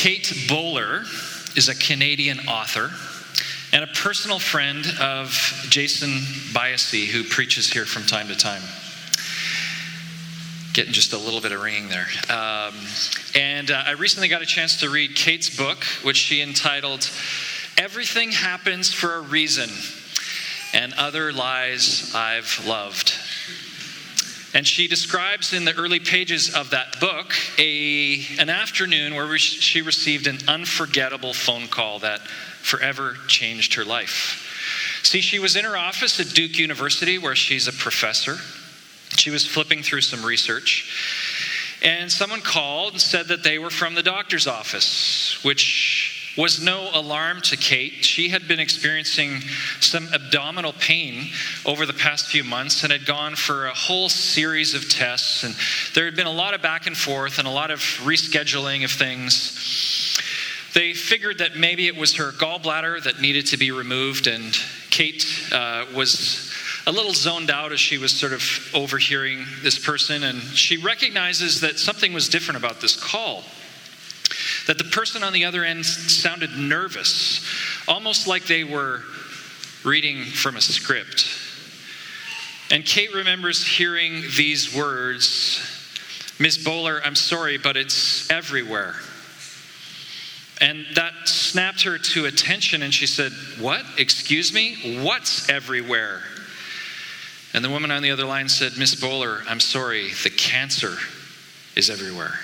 Kate Bowler is a Canadian author and a personal friend of Jason Biasi, who preaches here from time to time. Getting just a little bit of ringing there. I recently got a chance to read Kate's book, which she entitled, Everything Happens for a Reason, and Other Lies I've Loved. And she describes in the early pages of that book an afternoon where she received an unforgettable phone call that forever changed her life. See, she was in her office at Duke University, where she's a professor. She was flipping through some research, and someone called and said that they were from the doctor's office, which was no alarm to Kate. She had been experiencing some abdominal pain over the past few months and had gone for a whole series of tests, and there had been a lot of back and forth and a lot of rescheduling of things. They figured that maybe it was her gallbladder that needed to be removed, and Kate was a little zoned out as she was sort of overhearing this person, and she recognizes that something was different about this call. That the person on the other end sounded nervous, almost like they were reading from a script. And Kate remembers hearing these words, "Ms. Bowler, I'm sorry, but it's everywhere." And that snapped her to attention, and she said, "What? Excuse me? What's everywhere?" And the woman on the other line said, "Ms. Bowler, I'm sorry, the cancer is everywhere."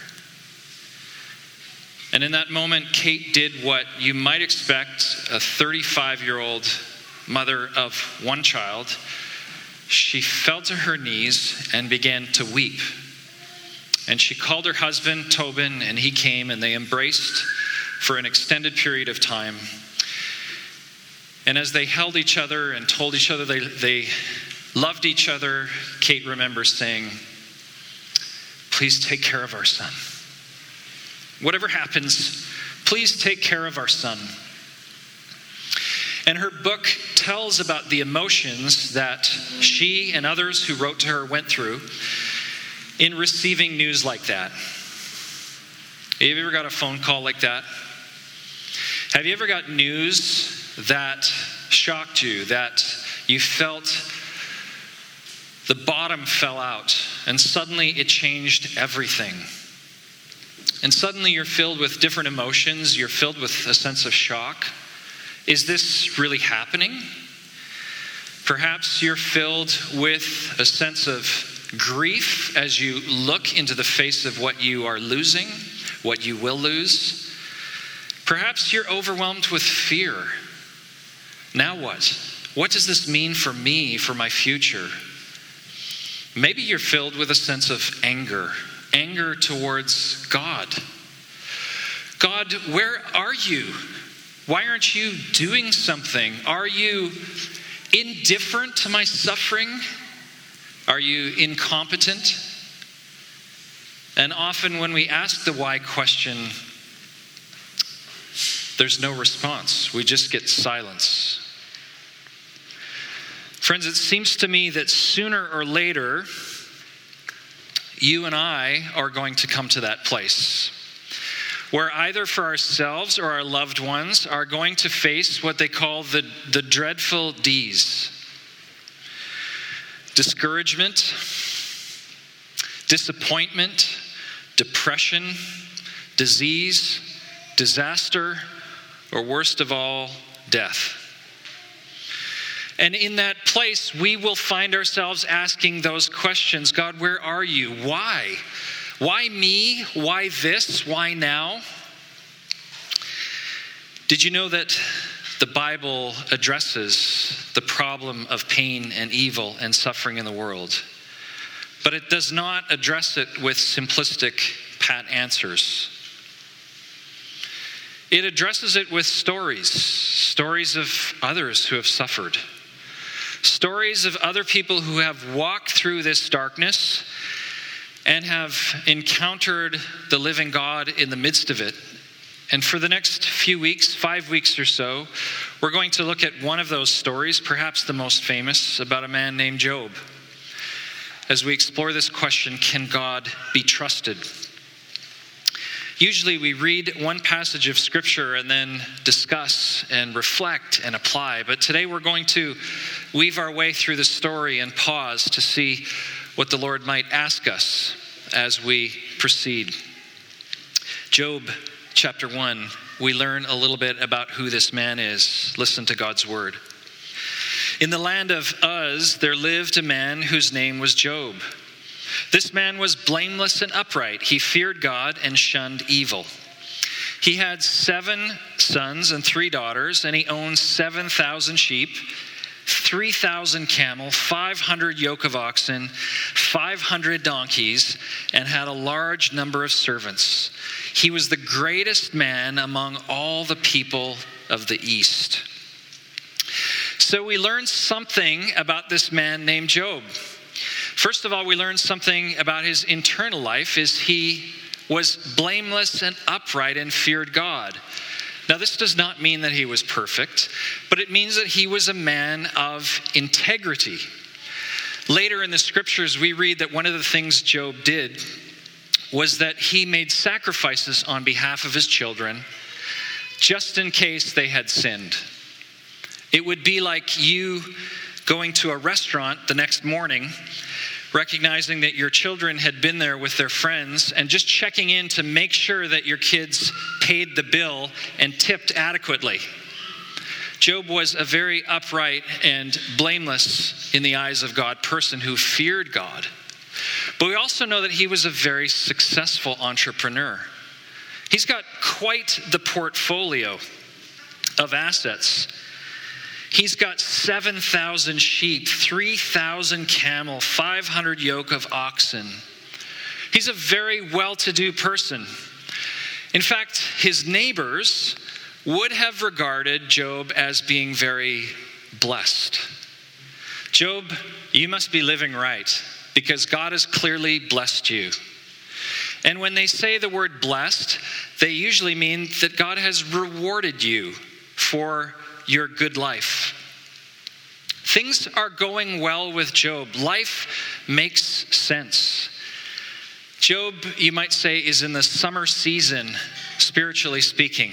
And in that moment, Kate did what you might expect a 35-year-old mother of one child. She fell to her knees and began to weep. And she called her husband, Tobin, and he came, and they embraced for an extended period of time. And as they held each other and told each other they loved each other, Kate remembers saying, "Please take care of our son. Whatever happens, please take care of our son." And her book tells about the emotions that she and others who wrote to her went through in receiving news like that. Have you ever got a phone call like that? Have you ever got news that shocked you, that you felt the bottom fell out, and suddenly it changed everything? And suddenly you're filled with different emotions. You're filled with a sense of shock. Is this really happening? Perhaps you're filled with a sense of grief as you look into the face of what you are losing, what you will lose. Perhaps you're overwhelmed with fear. Now what? What does this mean for me, for my future? Maybe you're filled with a sense of anger towards God. God, where are you? Why aren't you doing something? Are you indifferent to my suffering? Are you incompetent? And often when we ask the why question, there's no response. We just get silence. Friends, it seems to me that sooner or later, you and I are going to come to that place where either for ourselves or our loved ones are going to face what they call the dreadful D's. Discouragement, disappointment, depression, disease, disaster, or worst of all, death. And in that place, we will find ourselves asking those questions. God, where are you? Why? Why me? Why this? Why now? Did you know that the Bible addresses the problem of pain and evil and suffering in the world? But it does not address it with simplistic, pat answers. It addresses it with stories of others who have suffered. Stories of other people who have walked through this darkness and have encountered the living God in the midst of it. And for the next few weeks, 5 weeks or so, we're going to look at one of those stories, perhaps the most famous, about a man named Job. As we explore this question, can God be trusted? Usually we read one passage of Scripture and then discuss and reflect and apply. But today we're going to weave our way through the story and pause to see what the Lord might ask us as we proceed. Job chapter 1, we learn a little bit about who this man is. Listen to God's word. In the land of Uz, there lived a man whose name was Job. This man was blameless and upright. He feared God and shunned evil. He had 7 sons and 3 daughters, and he owned 7,000 sheep, 3,000 camel, 500 yoke of oxen, 500 donkeys, and had a large number of servants. He was the greatest man among all the people of the East. So we learn something about this man named Job. First of all, we learn something about his internal life is he was blameless and upright and feared God. Now, this does not mean that he was perfect, but it means that he was a man of integrity. Later in the scriptures, we read that one of the things Job did was that he made sacrifices on behalf of his children just in case they had sinned. It would be like you going to a restaurant the next morning, recognizing that your children had been there with their friends and just checking in to make sure that your kids paid the bill and tipped adequately. Job was a very upright and blameless in the eyes of God person who feared God. But we also know that he was a very successful entrepreneur. He's got quite the portfolio of assets. He's got 7,000 sheep, 3,000 camel, 500 yoke of oxen. He's a very well-to-do person. In fact, his neighbors would have regarded Job as being very blessed. Job, you must be living right because God has clearly blessed you. And when they say the word blessed, they usually mean that God has rewarded you for your good life. Things are going well with Job. Life makes sense. Job, you might say, is in the summer season, spiritually speaking.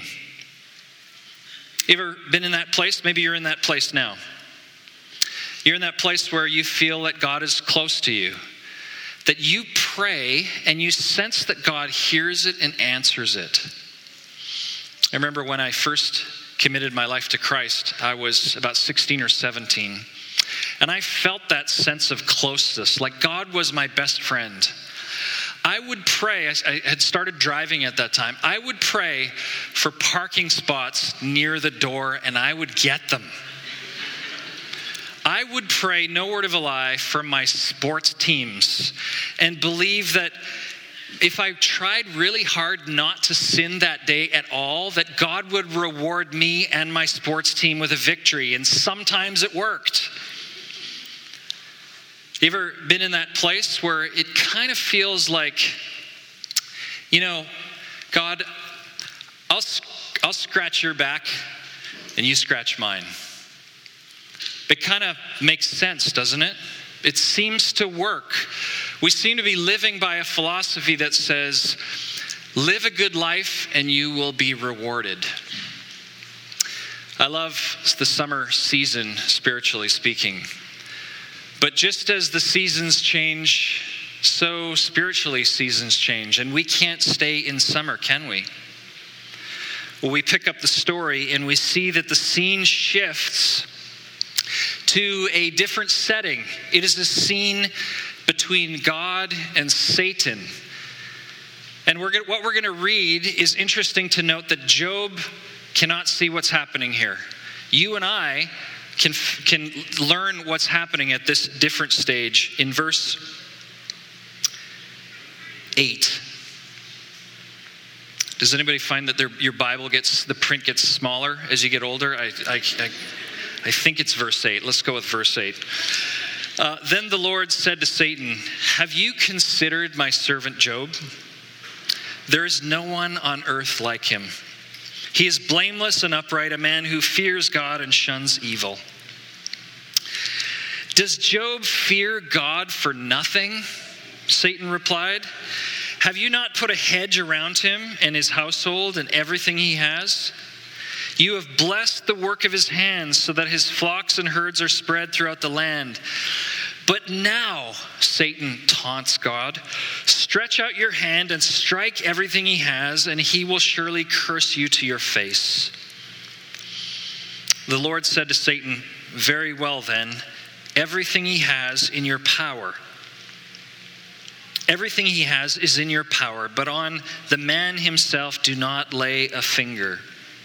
You ever been in that place? Maybe you're in that place now. You're in that place where you feel that God is close to you, that you pray and you sense that God hears it and answers it. I remember when I first committed my life to Christ, I was about 16 or 17. And I felt that sense of closeness, like God was my best friend. I would pray, I had started driving at that time, I would pray for parking spots near the door and I would get them. I would pray, no word of a lie, for my sports teams and believe that if I tried really hard not to sin that day at all, that God would reward me and my sports team with a victory. And sometimes it worked. You ever been in that place where it kind of feels like, God, I'll scratch your back and you scratch mine. It kind of makes sense, doesn't it? It seems to work. We seem to be living by a philosophy that says, live a good life and you will be rewarded. I love the summer season, spiritually speaking. But just as the seasons change, so spiritually seasons change. And we can't stay in summer, can we? Well, we pick up the story and we see that the scene shifts to a different setting. It is a scene between God and Satan. And what we're going to read is interesting to note that Job cannot see what's happening here. You and I can learn what's happening at this different stage in verse 8. Does anybody find that your Bible the print gets smaller as you get older? I think it's verse 8. Let's go with verse 8. Then the Lord said to Satan, "Have you considered my servant Job? There is no one on earth like him. He is blameless and upright, a man who fears God and shuns evil." Does Job fear God for nothing? Satan replied. Have you not put a hedge around him and his household and everything he has? You have blessed the work of his hands so that his flocks and herds are spread throughout the land. But now, Satan taunts God, stretch out your hand and strike everything he has, and he will surely curse you to your face. The Lord said to Satan, very well then, everything he has in your power. Everything he has is in your power, but on the man himself do not lay a finger.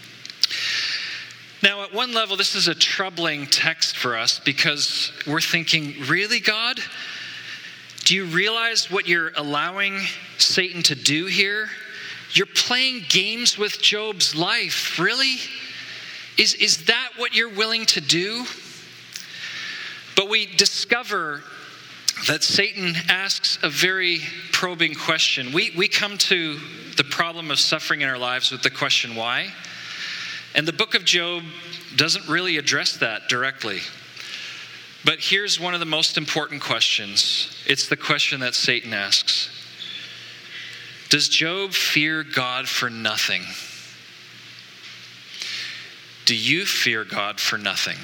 Now, at one level, this is a troubling text for us because we're thinking, really, God? Do you realize what you're allowing Satan to do here? You're playing games with Job's life, really? Is that what you're willing to do? But we discover that Satan asks a very probing question. We come to the problem of suffering in our lives with the question, why? And the book of Job doesn't really address that directly. But here's one of the most important questions. It's the question that Satan asks. Does Job fear God for nothing? Do you fear God for nothing?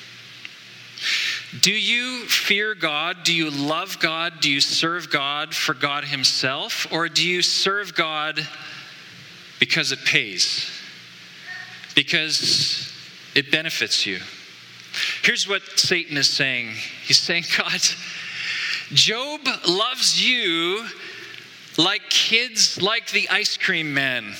Do you fear God? Do you love God? Do you serve God for God himself? Or do you serve God because it pays? Because it benefits you? Here's what Satan is saying. He's saying, God, Job loves you like kids like the ice cream man.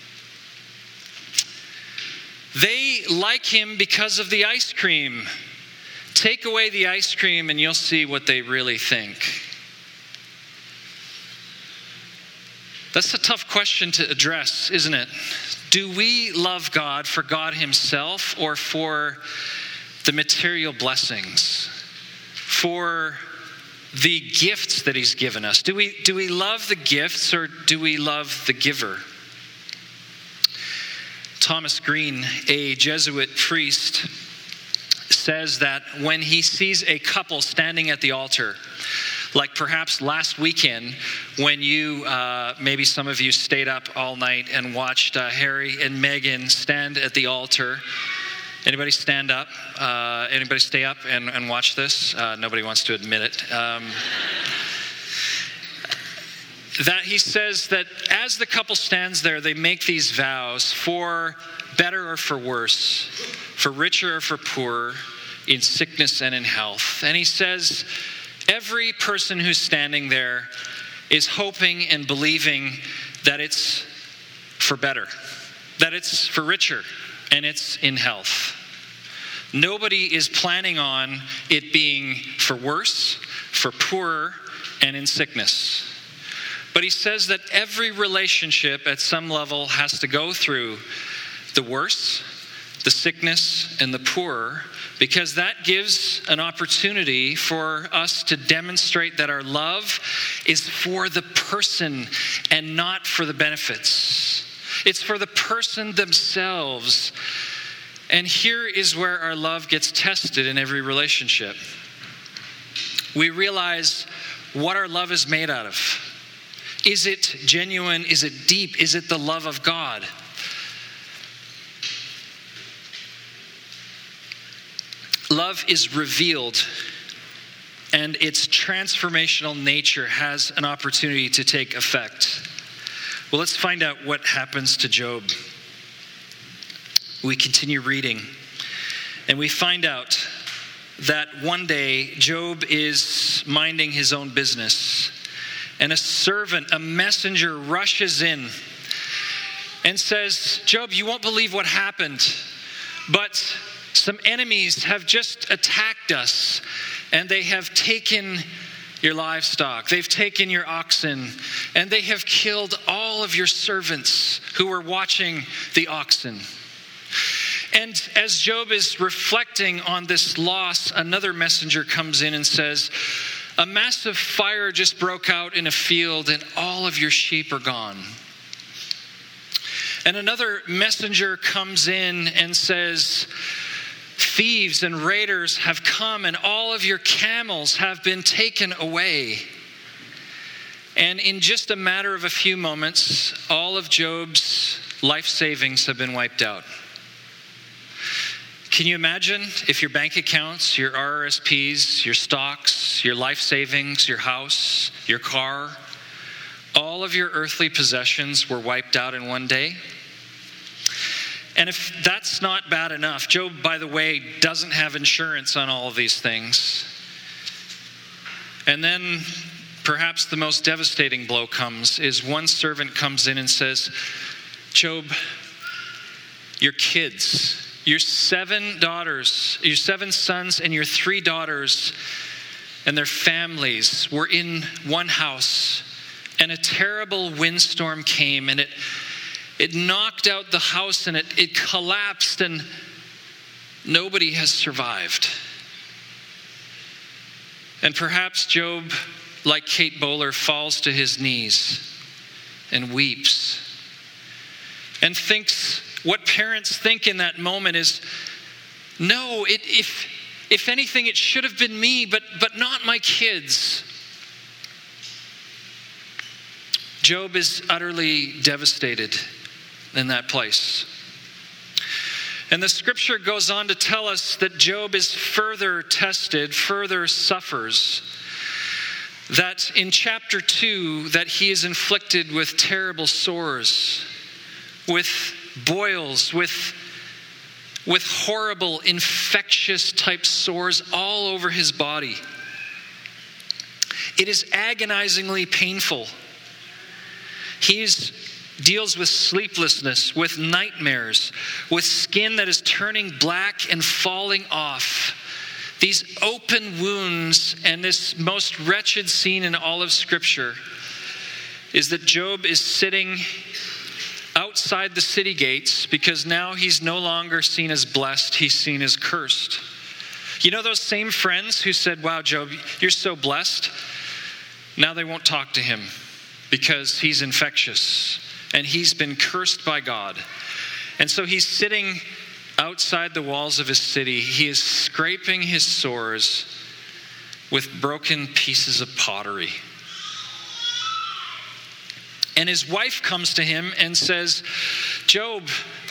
They like him because of the ice cream. Take away the ice cream and you'll see what they really think. That's a tough question to address, isn't it? Do we love God for God himself or for the material blessings? For the gifts that he's given us? Do we love the gifts or do we love the giver? Thomas Green, a Jesuit priest, says that when he sees a couple standing at the altar, like perhaps last weekend when you, maybe some of you stayed up all night and watched Harry and Meghan stand at the altar. Anybody stand up? Anybody stay up and watch this? Nobody wants to admit it. That he says that as the couple stands there, they make these vows for better or for worse, for richer or for poorer, in sickness and in health. And he says every person who's standing there is hoping and believing that it's for better, that it's for richer, and it's in health. Nobody is planning on it being for worse, for poorer, and in sickness. But he says that every relationship at some level has to go through the worse, the sickness, and the poorer, because that gives an opportunity for us to demonstrate that our love is for the person and not for the benefits. It's for the person themselves. And here is where our love gets tested in every relationship. We realize what our love is made out of. Is it genuine? Is it deep? Is it the love of God? Love is revealed, and its transformational nature has an opportunity to take effect. Well, let's find out what happens to Job. We continue reading, and we find out that one day Job is minding his own business, and a servant, a messenger, rushes in and says, Job, you won't believe what happened, but some enemies have just attacked us, and they have taken your livestock, they've taken your oxen, and they have killed all of your servants who were watching the oxen. And as Job is reflecting on this loss, another messenger comes in and says, a massive fire just broke out in a field and all of your sheep are gone. And another messenger comes in and says, thieves and raiders have come and all of your camels have been taken away. And in just a matter of a few moments, all of Job's life savings have been wiped out. Can you imagine if your bank accounts, your RRSPs, your stocks, your life savings, your house, your car, all of your earthly possessions were wiped out in one day? And if that's not bad enough, Job, by the way, doesn't have insurance on all of these things. And then perhaps the most devastating blow comes is one servant comes in and says, Job, your kids, your 7 daughters, your 7 sons and your 3 daughters and their families were in one house, and a terrible windstorm came, and it knocked out the house, and it collapsed, and nobody has survived. And perhaps Job, like Kate Bowler, falls to his knees and weeps and thinks, what parents think in that moment is, no, if anything, it should have been me, but not my kids. Job is utterly devastated in that place. And the scripture goes on to tell us that Job is further tested, further suffers. That in chapter 2, that he is inflicted with terrible sores, with boils, with horrible infectious type sores all over his body. It is agonizingly painful. He deals with sleeplessness, with nightmares, with skin that is turning black and falling off. These open wounds, and this most wretched scene in all of Scripture is that Job is sitting outside the city gates because now he's no longer seen as blessed, he's seen as cursed. You know those same friends who said, wow, Job, you're so blessed? Now they won't talk to him because he's infectious and he's been cursed by God. And so he's sitting outside the walls of his city. He is scraping his sores with broken pieces of pottery. And his wife comes to him and says, Job,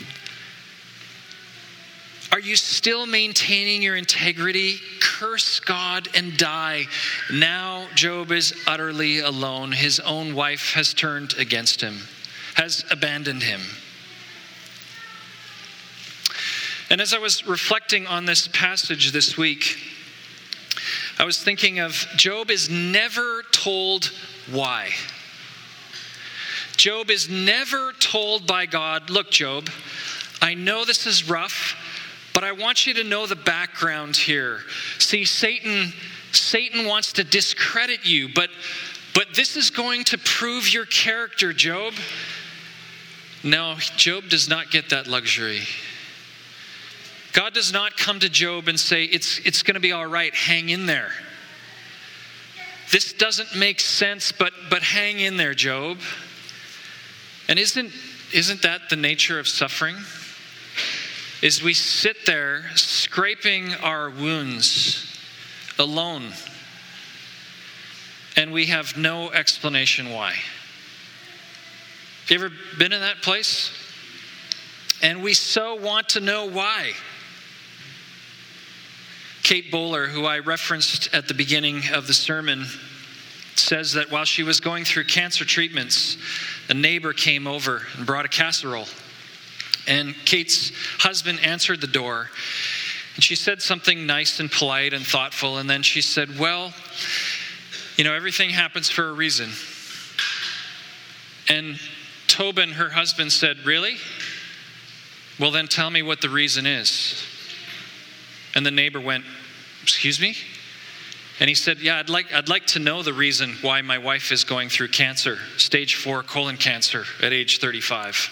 are you still maintaining your integrity? Curse God and die. Now Job is utterly alone. His own wife has turned against him, has abandoned him. And as I was reflecting on this passage this week, I was thinking of Job is never told why. Job is never told by God, look, Job, I know this is rough, but I want you to know the background here. See, Satan wants to discredit you, but this is going to prove your character, Job. No, Job does not get that luxury. God does not come to Job and say, it's going to be all right, hang in there. This doesn't make sense, but hang in there, Job. And isn't that the nature of suffering? Is we sit there scraping our wounds alone, and we have no explanation why. Have you ever been in that place? And we so want to know why. Kate Bowler, who I referenced at the beginning of the sermon, says that while she was going through cancer treatments, a neighbor came over and brought a casserole. And Kate's husband answered the door. And she said something nice and polite and thoughtful. And then she said, well, everything happens for a reason. And Tobin, her husband, said, really? Well, then tell me what the reason is. And the neighbor went, excuse me? And he said, yeah, I'd like to know the reason why my wife is going through cancer, stage 4 colon cancer at age 35.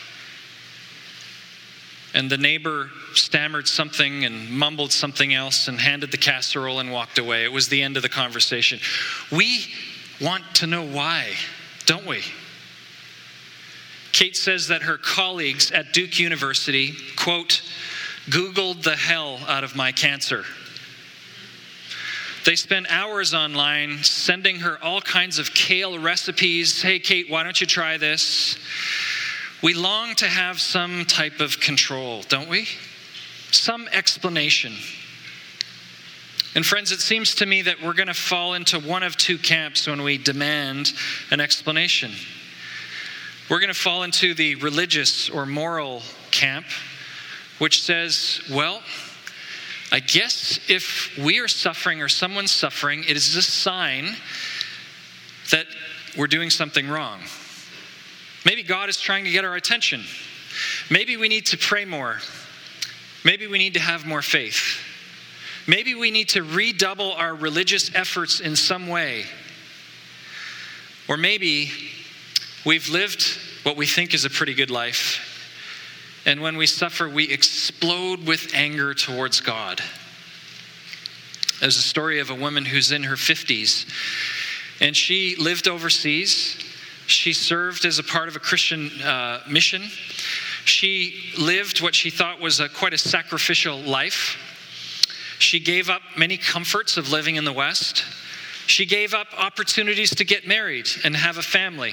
And the neighbor stammered something and mumbled something else and handed the casserole and walked away. It was the end of the conversation. We want to know why, don't we? Kate says that her colleagues at Duke University, quote, Googled the hell out of my cancer. They spend hours online sending her all kinds of kale recipes. Hey, Kate, why don't you try this? We long to have some type of control, don't we? Some explanation. And friends, it seems to me that we're going to fall into one of two camps when we demand an explanation. We're going to fall into the religious or moral camp, which says, well, I guess if we are suffering or someone's suffering, it is a sign that we're doing something wrong. Maybe God is trying to get our attention. Maybe we need to pray more. Maybe we need to have more faith. Maybe we need to redouble our religious efforts in some way. Or maybe we've lived what we think is a pretty good life, and when we suffer, we explode with anger towards God. There's a story of a woman who's in her 50s, and she lived overseas. She served as a part of a Christian mission. She lived what she thought was quite a sacrificial life. She gave up many comforts of living in the West. She gave up opportunities to get married and have a family.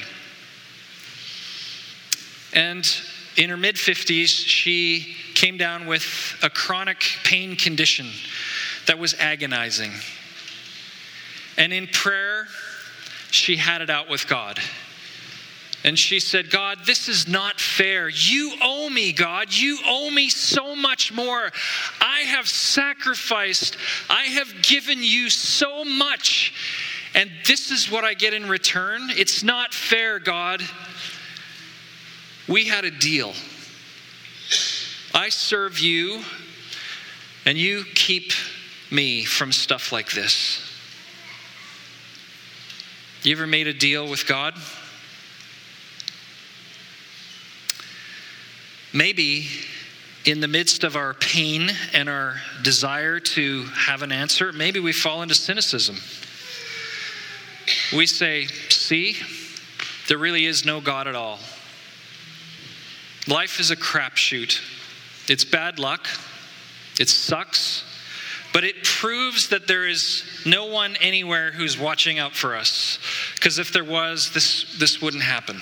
And in her mid-50s, she came down with a chronic pain condition that was agonizing. And in prayer, she had it out with God. And she said, God, this is not fair. You owe me, God. You owe me so much more. I have sacrificed. I have given you so much. And this is what I get in return. It's not fair, God. We had a deal. I serve you, and you keep me from stuff like this. You ever made a deal with God? Maybe in the midst of our pain and our desire to have an answer, maybe we fall into cynicism. We say, see, there really is no God at all. Life is a crapshoot. It's bad luck. It sucks. But it proves that there is no one anywhere who's watching out for us. Because if there was, this wouldn't happen.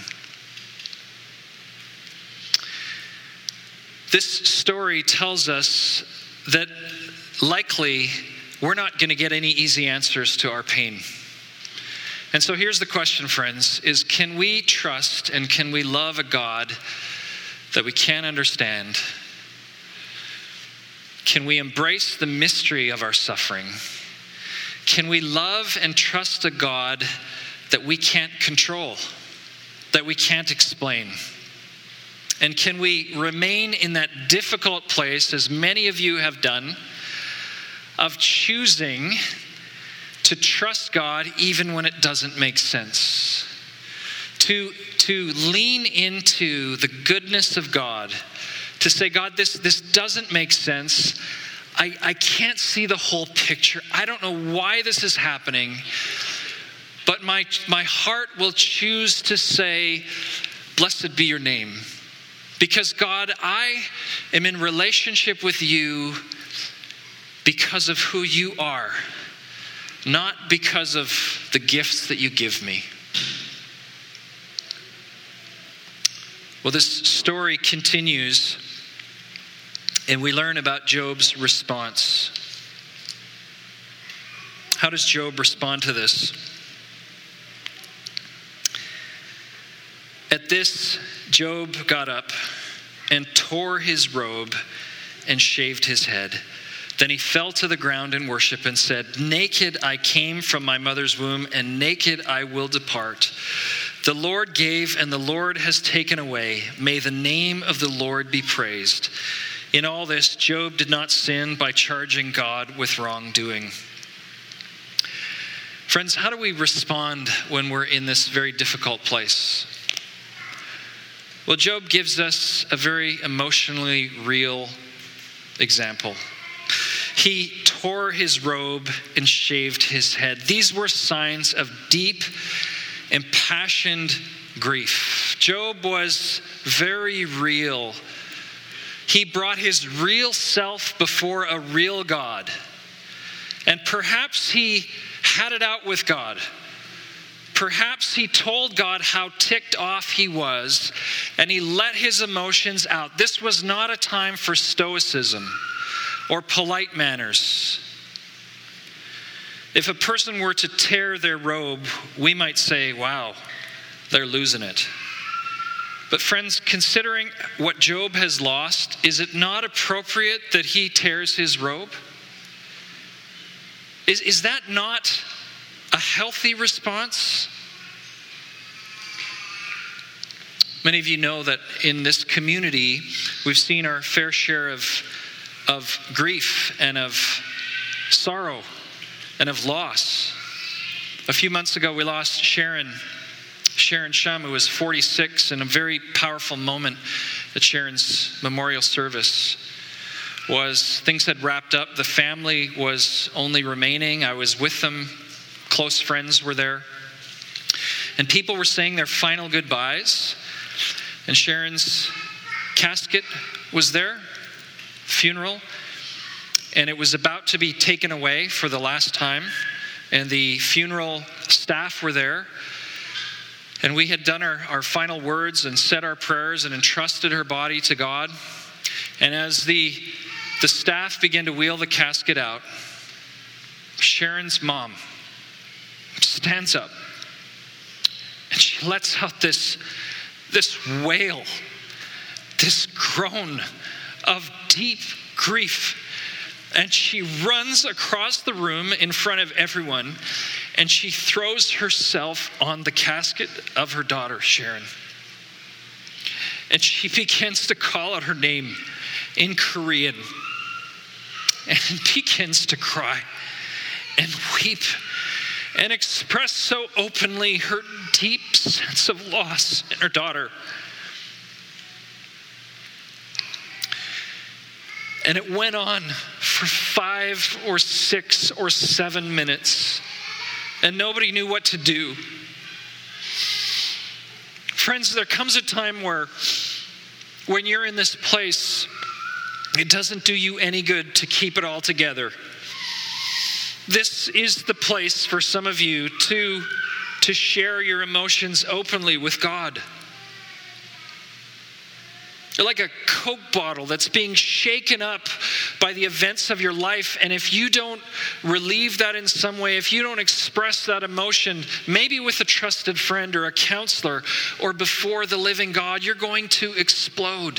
This story tells us that likely we're not going to get any easy answers to our pain. And so here's the question, friends, is can we trust and can we love a God that we can't understand? Can we embrace the mystery of our suffering? Can we love and trust a God that we can't control, that we can't explain? And can we remain in that difficult place, as many of you have done, of choosing to trust God even when it doesn't make sense? To lean into the goodness of God, to say, God, this doesn't make sense. I can't see the whole picture. I don't know why this is happening, but my heart will choose to say, blessed be your name. Because God, I am in relationship with you because of who you are, not because of the gifts that you give me. Well, this story continues, and we learn about Job's response. How does Job respond to this? At this, Job got up and tore his robe and shaved his head. Then he fell to the ground in worship and said, naked I came from my mother's womb, and naked I will depart. The Lord gave, and the Lord has taken away. May the name of the Lord be praised. In all this, Job did not sin by charging God with wrongdoing. Friends, how do we respond when we're in this very difficult place? Well, Job gives us a very emotionally real example. He tore his robe and shaved his head. These were signs of deep, impassioned grief. Job was very real. He brought his real self before a real God. And perhaps he had it out with God. Perhaps he told God how ticked off he was, and he let his emotions out. This was not a time for stoicism or polite manners. If a person were to tear their robe, we might say, wow, they're losing it. But friends, considering what Job has lost, is it not appropriate that he tears his robe? Is that not a healthy response? Many of you know that in this community, we've seen our fair share of grief and of sorrow and of loss. A few months ago, we lost Sharon Shum, who was 46, in a very powerful moment at Sharon's memorial service. Things had wrapped up. The family was only remaining. I was with them. Close friends were there. And people were saying their final goodbyes. And Sharon's casket was there, funeral. And it was about to be taken away for the last time. And the funeral staff were there. And we had done our final words and said our prayers and entrusted her body to God. And as the staff began to wheel the casket out, Sharon's mom stands up and she lets out this wail, this groan of deep grief. And she runs across the room in front of everyone, and she throws herself on the casket of her daughter, Sharon. And she begins to call out her name in Korean and begins to cry and weep and express so openly her deep sense of loss in her daughter. And it went on for 5 or 6 or 7 minutes, and nobody knew what to do. Friends, there comes a time where when you're in this place, it doesn't do you any good to keep it all together. This is the place for some of you to share your emotions openly with God. You're like a Coke bottle that's being shaken up by the events of your life. And if you don't relieve that in some way, if you don't express that emotion, maybe with a trusted friend or a counselor or before the living God, you're going to explode.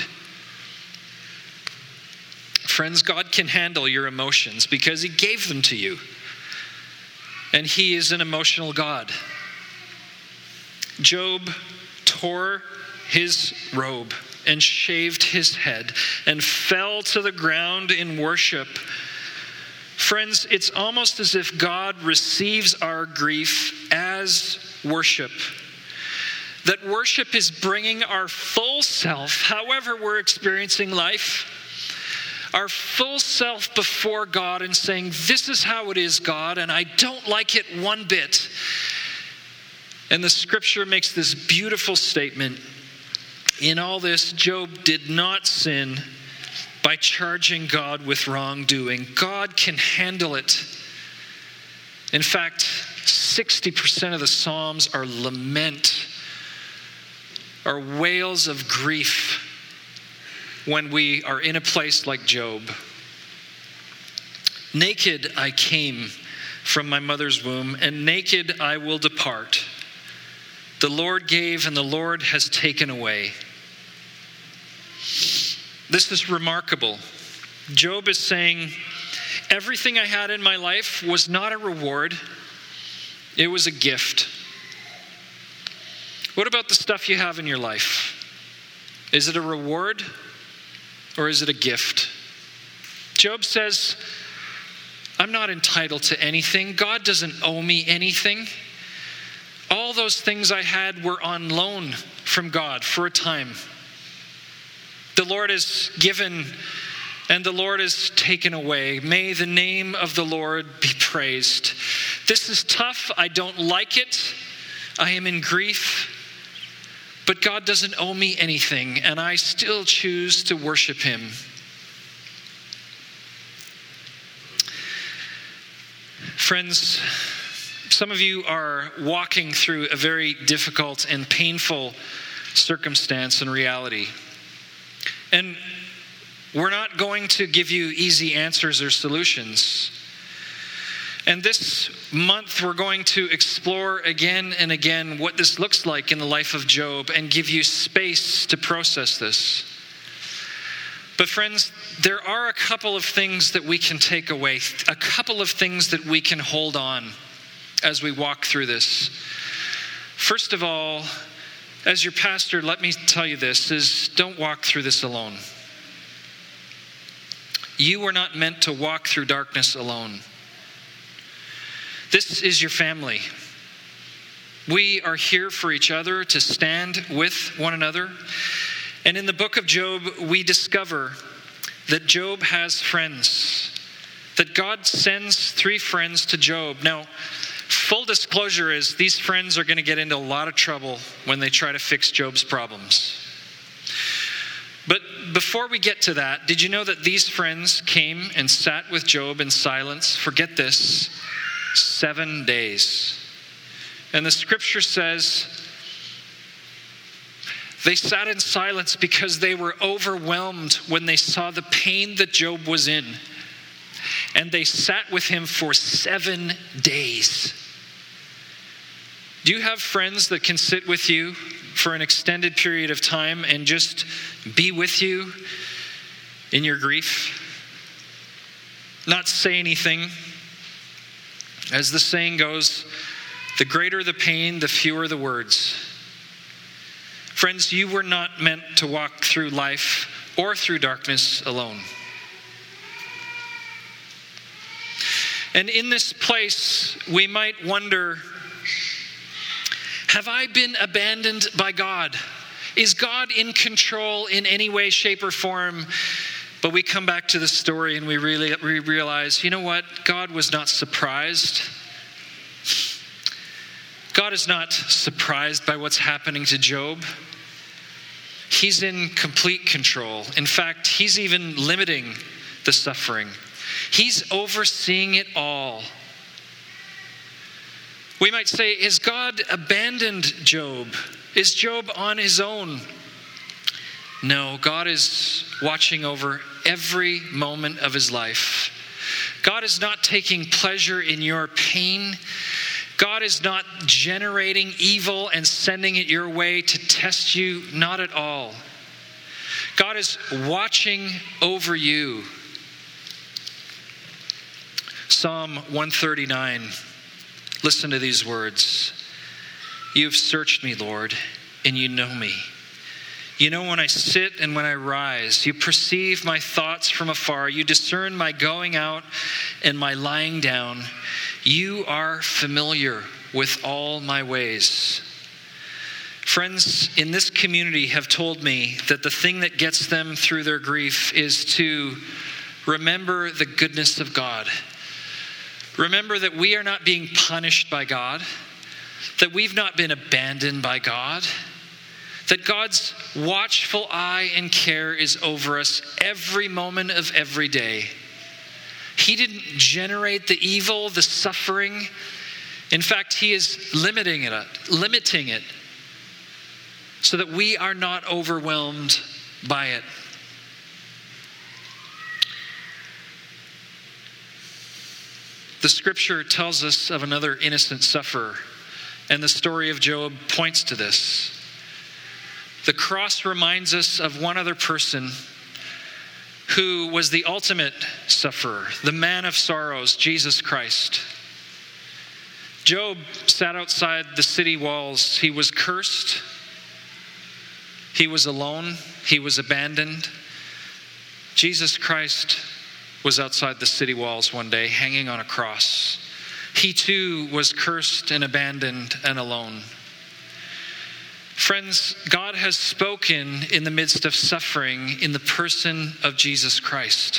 Friends, God can handle your emotions because He gave them to you. And He is an emotional God. Job tore his robe and shaved his head and fell to the ground in worship. Friends, it's almost as if God receives our grief as worship. That worship is bringing our full self, however we're experiencing life, our full self before God and saying, this is how it is, God, and I don't like it one bit. And the scripture makes this beautiful statement. In all this, Job did not sin by charging God with wrongdoing. God can handle it. In fact, 60% of the Psalms are lament, are wails of grief when we are in a place like Job. Naked I came from my mother's womb, and naked I will depart. The Lord gave, and the Lord has taken away. This is remarkable. Job is saying, everything I had in my life was not a reward. It was a gift. What about the stuff you have in your life? Is it a reward or is it a gift? Job says, I'm not entitled to anything. God doesn't owe me anything. All those things I had were on loan from God for a time. The Lord has given and the Lord has taken away. May the name of the Lord be praised. This is tough. I don't like it. I am in grief. But God doesn't owe me anything, and I still choose to worship Him. Friends, some of you are walking through a very difficult and painful circumstance and reality. And we're not going to give you easy answers or solutions. And this month, we're going to explore again and again what this looks like in the life of Job and give you space to process this. But friends, there are a couple of things that we can take away, a couple of things that we can hold on as we walk through this. First of all, as your pastor, let me tell you this, is don't walk through this alone. You were not meant to walk through darkness alone. This is your family. We are here for each other, to stand with one another. And in the book of Job, we discover that Job has friends, that God sends 3 friends to Job. Now, full disclosure is these friends are going to get into a lot of trouble when they try to fix Job's problems. But before we get to that, did you know that these friends came and sat with Job in silence, forget this, 7 days? And the scripture says they sat in silence because they were overwhelmed when they saw the pain that Job was in. And they sat with him for 7 days. Do you have friends that can sit with you for an extended period of time and just be with you in your grief? Not say anything. As the saying goes, the greater the pain, the fewer the words. Friends, you were not meant to walk through life or through darkness alone. And in this place, we might wonder, have I been abandoned by God? Is God in control in any way, shape, or form? But we come back to the story and we realize, you know what? God was not surprised. God is not surprised by what's happening to Job. He's in complete control. In fact, he's even limiting the suffering. He's overseeing it all. We might say, has God abandoned Job? Is Job on his own? No, God is watching over every moment of his life. God is not taking pleasure in your pain. God is not generating evil and sending it your way to test you, not at all. God is watching over you. Psalm 139. Listen to these words. You have searched me, Lord, and you know me. You know when I sit and when I rise. You perceive my thoughts from afar. You discern my going out and my lying down. You are familiar with all my ways. Friends in this community have told me that the thing that gets them through their grief is to remember the goodness of God. Remember that we are not being punished by God, that we've not been abandoned by God, that God's watchful eye and care is over us every moment of every day. He didn't generate the evil, the suffering. In fact, he is limiting it so that we are not overwhelmed by it. The scripture tells us of another innocent sufferer, and the story of Job points to this. The cross reminds us of one other person who was the ultimate sufferer, the man of sorrows, Jesus Christ. Job sat outside the city walls. He was cursed. He was alone. He was abandoned. Jesus Christ was outside the city walls one day, hanging on a cross. He too was cursed and abandoned and alone. Friends, God has spoken in the midst of suffering in the person of Jesus Christ.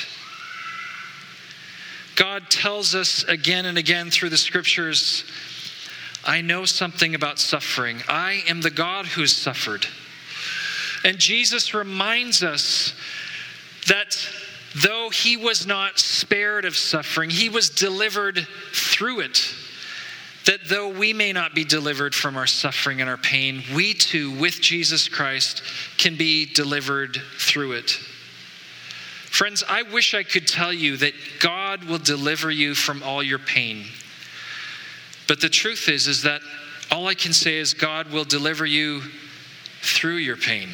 God tells us again and again through the scriptures, I know something about suffering. I am the God who's suffered. And Jesus reminds us that though he was not spared of suffering, he was delivered through it. That though we may not be delivered from our suffering and our pain, we too, with Jesus Christ, can be delivered through it. Friends, I wish I could tell you that God will deliver you from all your pain. But the truth is that all I can say is God will deliver you through your pain.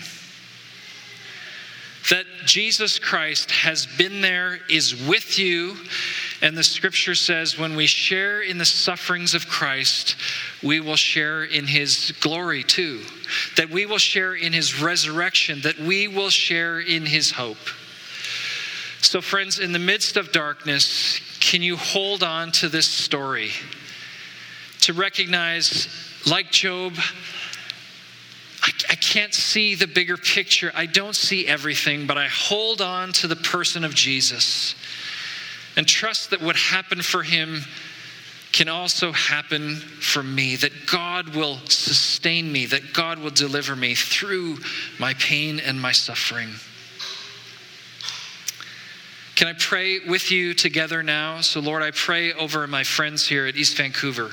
That Jesus Christ has been there, is with you, and the scripture says when we share in the sufferings of Christ, we will share in his glory too. That we will share in his resurrection, that we will share in his hope. So friends, in the midst of darkness, can you hold on to this story? To recognize, like Job, I can't see the bigger picture. I don't see everything, but I hold on to the person of Jesus and trust that what happened for him can also happen for me, that God will sustain me, that God will deliver me through my pain and my suffering. Can I pray with you together now? So Lord, I pray over my friends here at East Vancouver.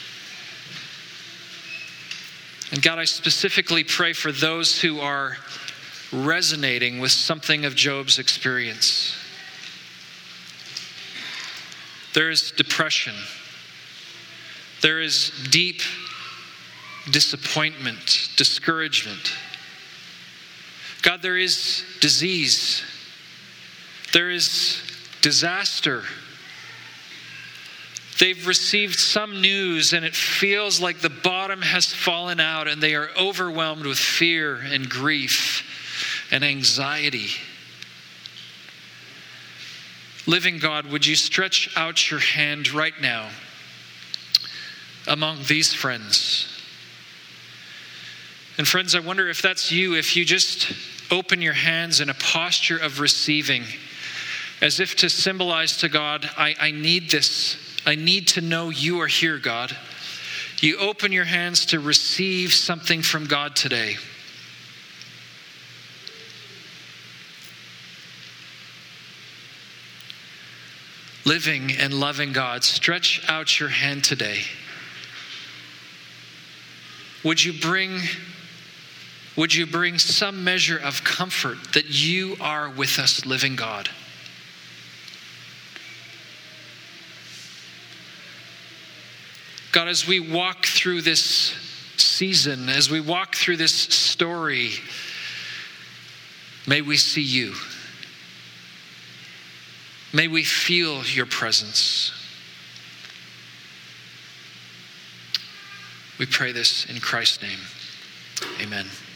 And God, I specifically pray for those who are resonating with something of Job's experience. There is depression. There is deep disappointment, discouragement. God, there is disease. There is disaster. They've received some news and it feels like the bottom has fallen out and they are overwhelmed with fear and grief and anxiety. Living God, would you stretch out your hand right now among these friends? And friends, I wonder if that's you, if you just open your hands in a posture of receiving, as if to symbolize to God, I need this. I need to know you are here, God. You open your hands to receive something from God today. Living and loving God, stretch out your hand today. Would you bring some measure of comfort that you are with us, living God? God, as we walk through this season, as we walk through this story, may we see you. May we feel your presence. We pray this in Christ's name. Amen.